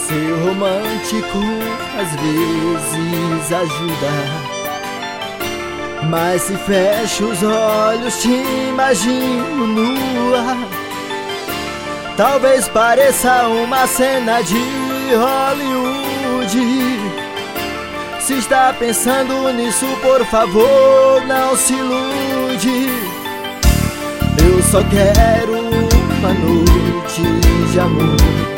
Ser romântico às vezes ajuda, mas se fecho os olhos te imagino nua. Talvez pareça uma cena de Hollywood. Se está pensando nisso, por favor, não se ilude. Eu só quero uma noite de amor,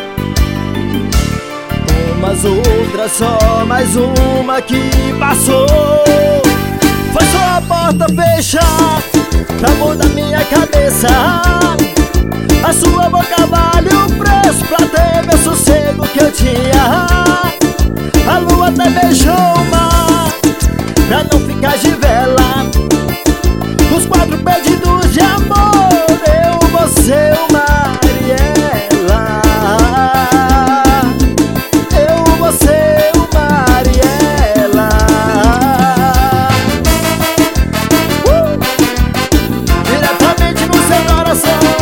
umas outras só, mais uma que passou. Foi só a porta fechar pra mudar minha cabeça. A sua boca vale o preço pra ter meu sossego que eu tinha. A lua até beijou o mar pra não ficar de vela. Os 4 pedidos de amor, eu, você, o mar e ela. Eu, você, o mar e ela. Diretamente no seu coração.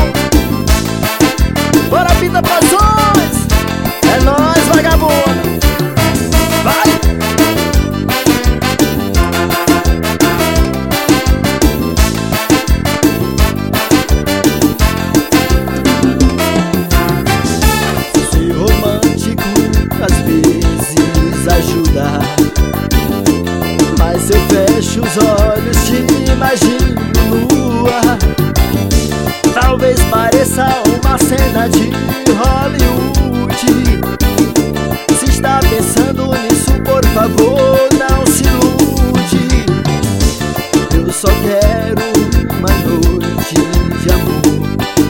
Bora, Pinta Produções. É nóis, vagabundo. Vai! Ser romântico às vezes ajuda, mas eu fecho os olhos te imagino nua. Talvez pareça uma cena de Hollywood. Se está pensando nisso, por favor, não se ilude. Eu só quero uma noite de amor,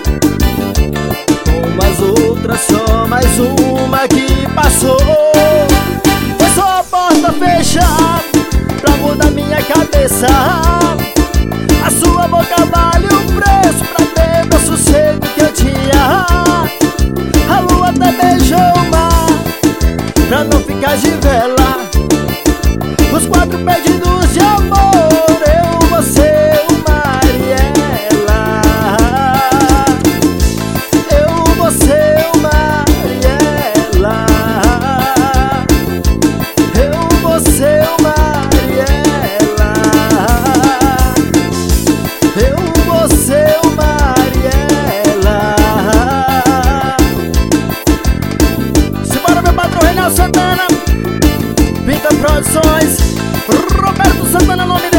com as outras só, mais uma que passou. Foi só a porta fechar pra mudar minha cabeça. A sua boca vale o preço pra ter meu sossego que eu tinha. A lua até beijou o mar pra não ficar de vela. Os 4 pedidos de amor, eu, você, o mar e ela. Eu, você, o mar e ela. Eu, você, o mar e ela. Eu, você, o mar e ela. Simbora, meu patrão Reinaldo Santana, Pinta Produções, Roberto Santana, nome dele.